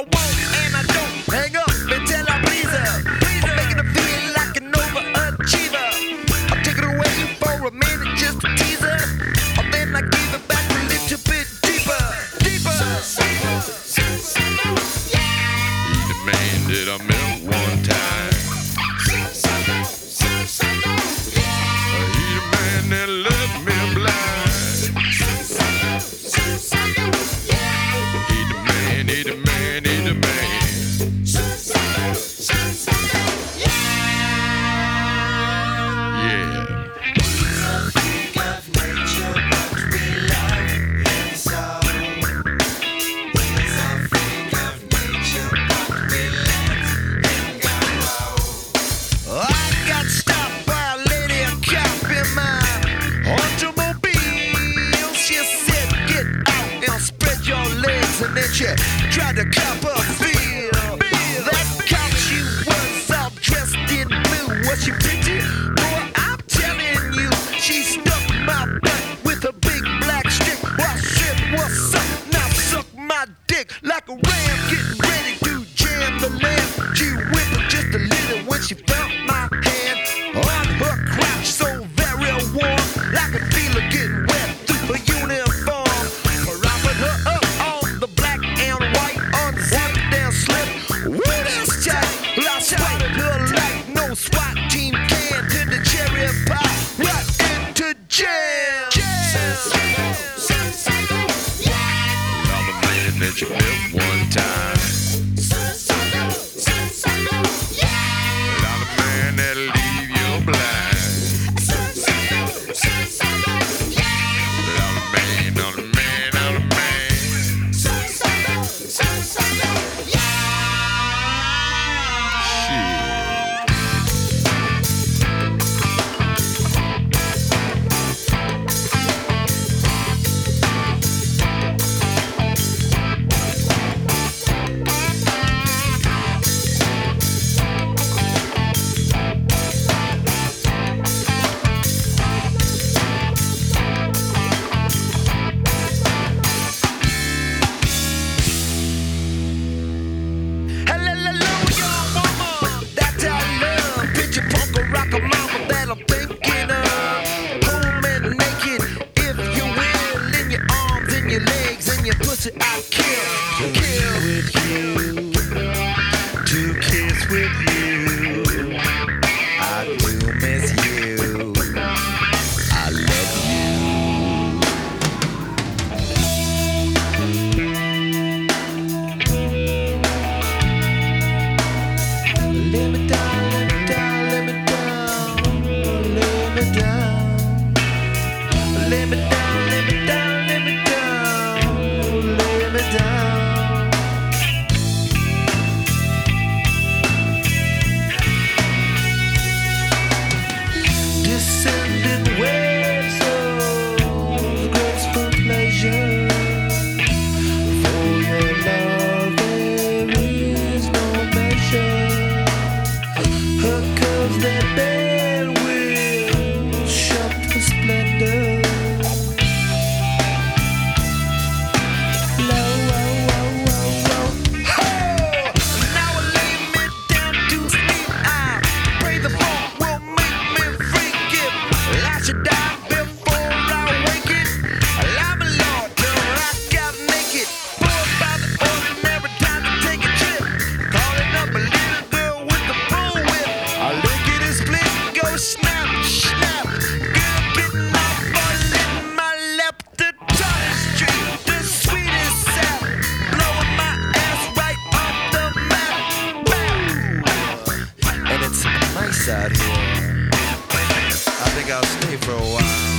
won't and I don't hang up until I please her. I'm making her feel like an overachiever. I'll take it away for a minute just to tease her. Or then I give it back a little bit deeper, deeper. He's the man that I met one time. He's the man that left me blind. He's the man, he's the man, he's the man. Yeah. I got stopped by a lady, a cop in my automobile. She said, get out and spread your legs. And then she tried to cop a feel. That cop, she was all dressed in blue. Was she pretty? Boy, I'm telling you, she stuck my butt with a big black stick. I said, what's up? Now suck my dick like a ram getting ready to jam the lamp. She whimpered just a little when she felt my hand on her crotch, so very warm. I could feel her getting wet through her uniform. Propping her up on the black and white, unzipped and slipped. With this time, I spotted her like no SWAT team can. To the cherry pie, right into jail. I'm the man that you met one time. I'm the man that'll leave you blind. I'm the man, I'm the man, I'm the man. I kill with you, to kiss with you. I do miss you. I love you. Let me down, let me down, let me down, let me down. Let me down, let me down, let me down, let me down. Descending waves of graceful pleasure. For your love there is no measure. Her curves that bend will shock the splendor. Out here, I think I'll stay for a while.